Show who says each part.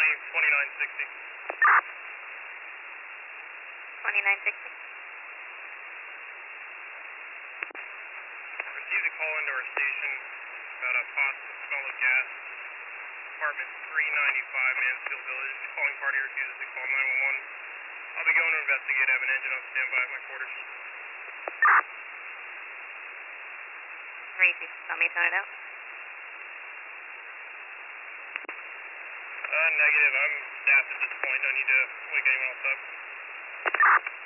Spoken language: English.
Speaker 1: 2960.
Speaker 2: 2960.
Speaker 1: Received a call into our station about a possible smell of gas. Apartment 395, Mansfield Village. Calling party refuses to call 911. I'll be going to investigate. I have an engine on standby at my quarters.
Speaker 2: Crazy. Want me to tone it out?
Speaker 1: Negative. I'm staffed at this point. I need to wake anyone else up.